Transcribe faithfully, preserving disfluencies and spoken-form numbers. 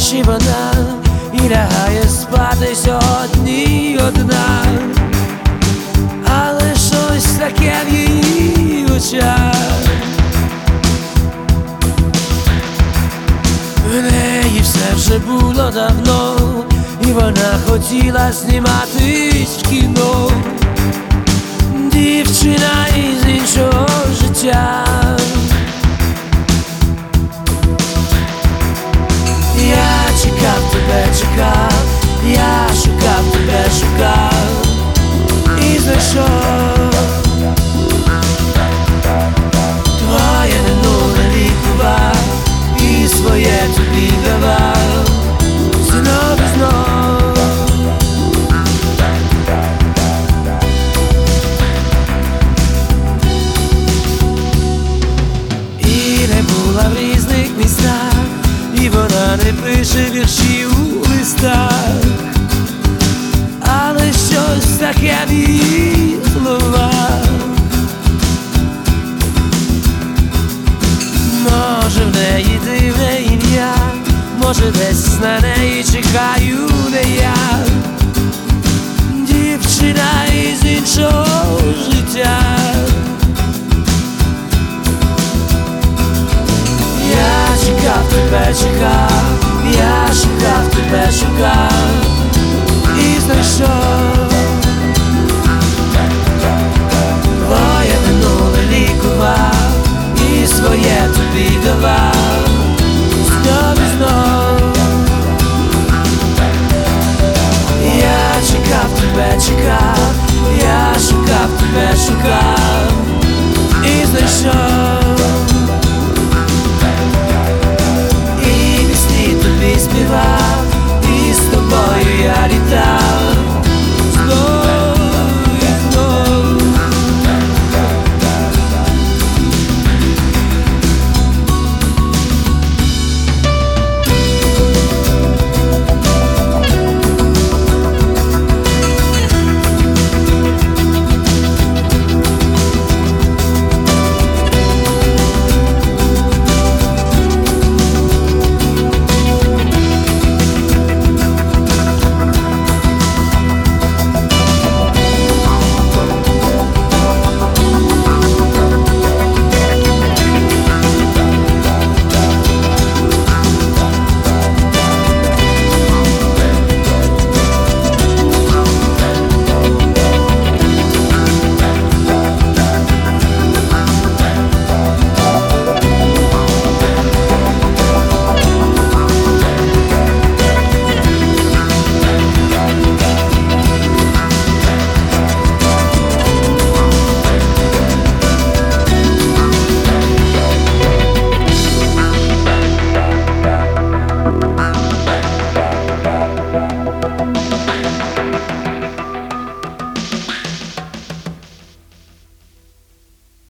тиші вона і лягає спати сьогодні одна, але щось таке в її очах. В неї все вже було давно, і вона хотіла зніматись в кіно. Дівчина із іншого життя. Я чекав тебе, чекав, я шукав тебе, шукав і знайшов. Твоє минуле лікував і своє тобі давав знов і знов. І не була в різних містах, і вона не пише вірші у листах, але щось таке в її словах. Може в неї дивне ім'я, може десь на неї чекаю не я. Дівчина із іншого життя. Я чекав тебе, чекав,